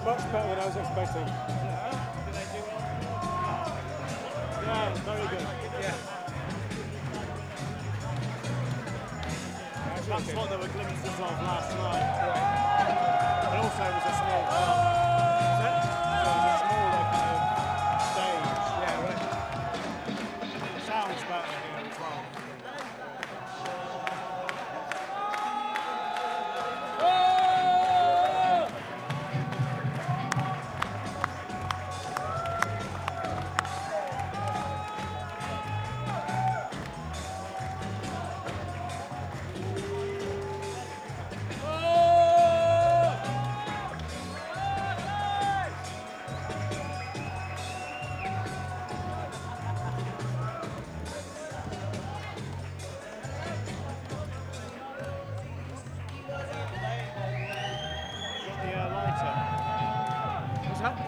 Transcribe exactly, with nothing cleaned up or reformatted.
much better than I was expecting. Yeah, very good. Yeah. That's what there were glimpses of last night. Right. And also it was a small crowd. So it was a smaller kind of stage. Yeah, right. It sounds better here as well. Got the uh, lighter. What's that?